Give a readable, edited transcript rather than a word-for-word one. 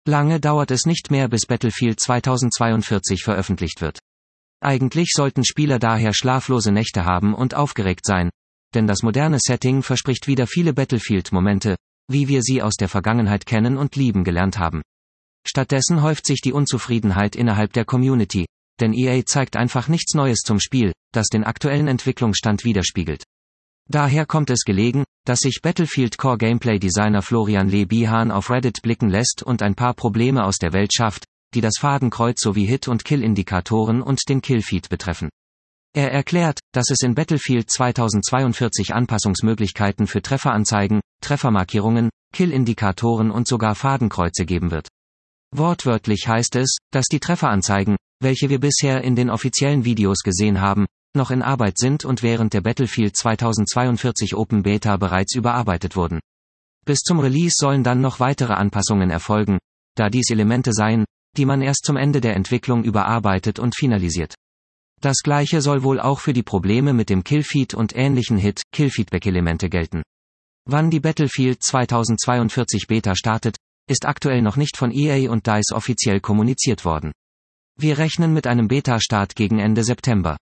Lange dauert es nicht mehr, bis Battlefield 2042 veröffentlicht wird. Eigentlich sollten Spieler daher schlaflose Nächte haben und aufgeregt sein, denn das moderne Setting verspricht wieder viele Battlefield-Momente, wie wir sie aus der Vergangenheit kennen und lieben gelernt haben. Stattdessen häuft sich die Unzufriedenheit innerhalb der Community, denn EA zeigt einfach nichts Neues zum Spiel, das den aktuellen Entwicklungsstand widerspiegelt. Daher kommt es gelegen, dass sich Battlefield Core Gameplay Designer Florian Lebihan auf Reddit blicken lässt und ein paar Probleme aus der Welt schafft, die das Fadenkreuz sowie Hit- und Kill-Indikatoren und den Killfeed betreffen. Er erklärt, dass es in Battlefield 2042 Anpassungsmöglichkeiten für Trefferanzeigen, Treffermarkierungen, Kill-Indikatoren und sogar Fadenkreuze geben wird. Wortwörtlich heißt es, dass die Trefferanzeigen, welche wir bisher in den offiziellen Videos gesehen haben, noch in Arbeit sind und während der Battlefield 2042 Open Beta bereits überarbeitet wurden. Bis zum Release sollen dann noch weitere Anpassungen erfolgen, da dies Elemente seien, die man erst zum Ende der Entwicklung überarbeitet und finalisiert. Das gleiche soll wohl auch für die Probleme mit dem Killfeed und ähnlichen Hit-Kill-Feedback-Elemente gelten. Wann die Battlefield 2042 Beta startet, ist aktuell noch nicht von EA und DICE offiziell kommuniziert worden. Wir rechnen mit einem Beta-Start gegen Ende September.